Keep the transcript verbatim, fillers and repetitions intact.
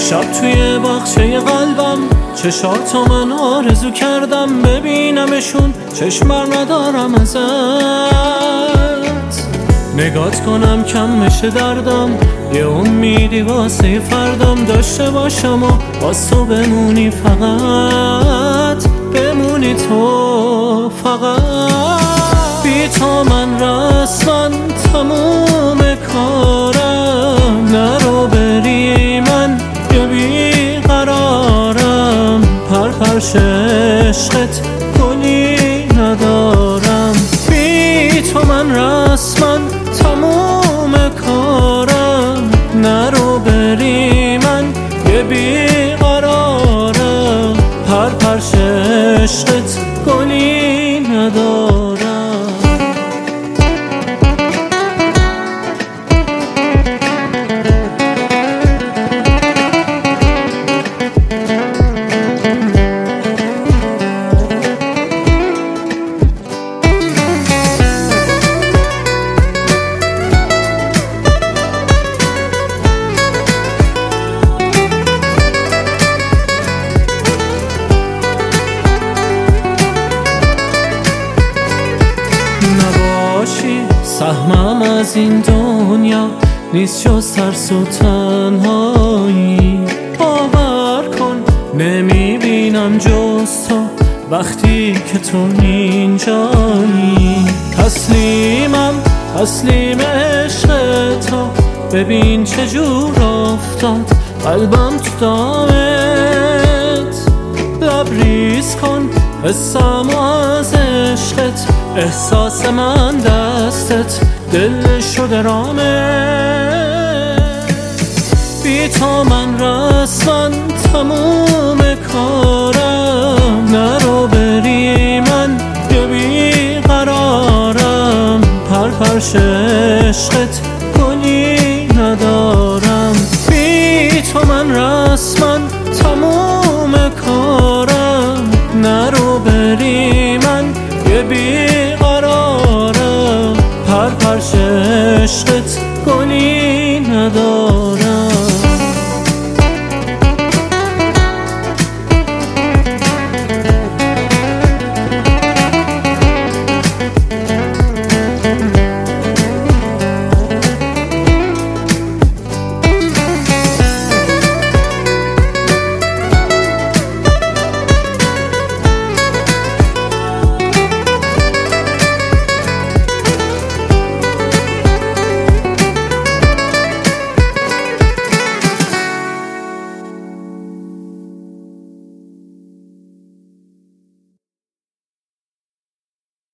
شب توی باغچه قلبم چشاتو من آرزو کردم ببینمشون، چشم بر ندارم ازت. نگات کنم کم بشه دردم، یه امیدی واسه فردم داشته باشم و باز تو بمونی، فقط بمونی تو فقط. بی تو من رسما تموم کارم، نرو بری من یه بی قرارم، پر پرش عشقت گلی ندارم. بی تو من رسما تموم کارم، نرو بری من یه بی قرارم، پر پرش عشقت گلی ندارم. سهمم از این دنیا نیست جز ترس و تنهایی، باور کن نمیبینم جز تو وقتی که تو اینجایی. تسلیمم تسلیم عشق تو، ببین چجور افتاد قلبم تو دامت. لبریز کن حسم از عشقت، احساس من دستت، دل شده رامت. بی تو من رسما تموم کارم، نرو بری من یه بی قرارم، پر پرش عشقت